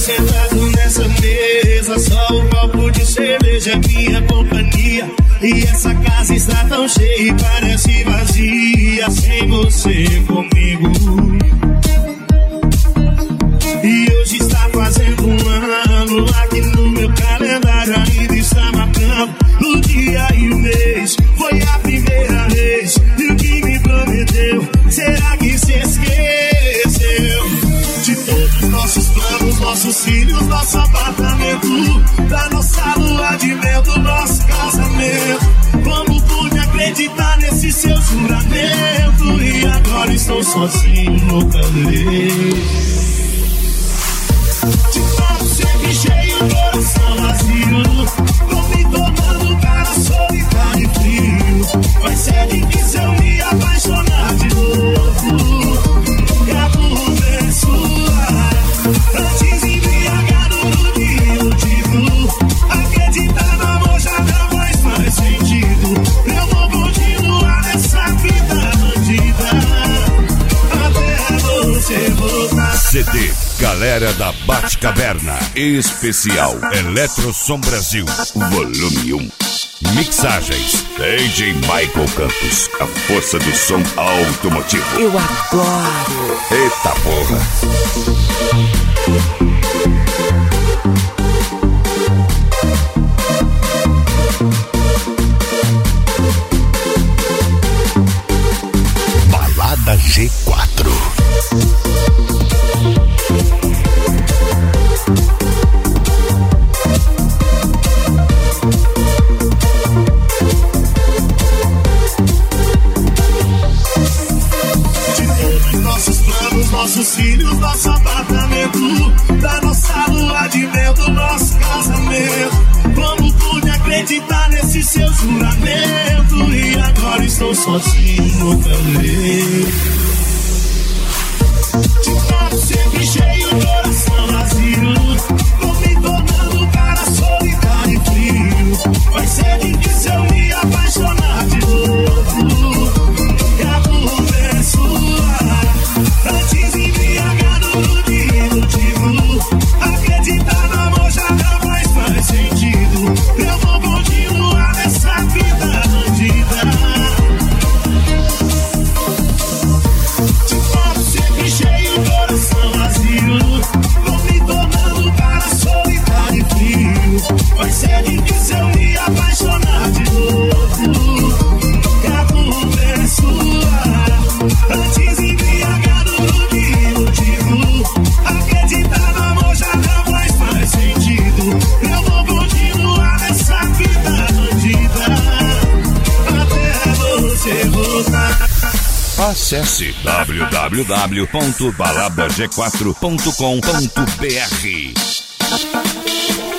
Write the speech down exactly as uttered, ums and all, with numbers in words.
sentado nessa mesa, só um copo de cerveja é minha companhia. E essa casa está tão cheia e parece vazia sem você comigo. E hoje está fazendo um ano, aqui no meu calendário ainda está marcando o dia e o mês. Foi a primeira vez e o que me prometeu, será que se esqueceu? De todos os nossos planos, nossos filhos, nosso apartamento, da nossa lua de mel, do nosso casamento. Como pude acreditar nesse seu juramento? E agora estou sozinho outra vez. De copo sempre cheio, coração vazio, tô me tornando cara solitário e frio. Vai ser difícil eu me apaixonar de novo. E a culpa é sua. Antes embriagado no iludido, acreditar no amor já não mais faz sentido. Eu vou continuar nessa vida bandida até você voltar. C D Galera da Batcaverna, especial Eletrosom Brasil, volume um. Mixagens D J Michael Campos, a força do som automotivo. Eu adoro. Eita porra. Balada G quatro. Nossos filhos, nosso apartamento, da nossa lua de mel, do nosso casamento. Como pude acreditar nesse seu juramento? E agora estou sozinho outra vez. De copo sempre cheio, coração vazio, tô me tornando cara solitário e frio. Vai ser difícil eu me apaixonar de novo. E a culpa é sua. Antes embriagado no iludido, acreditar no amor já não mais faz sentido. Eu vou continuar nessa vida bandida. De copo sempre cheio, coração vazio, tô me tornando cara solitário e frio. Vai ser difícil eu me apaixonar de novo. E a culpa é sua. Antes embriagado no iludido, acreditar no amor já não mais faz sentido. Eu vou continuar nessa vida bandida até você voltar. Acesse w w w ponto balada g quatro ponto com ponto b r.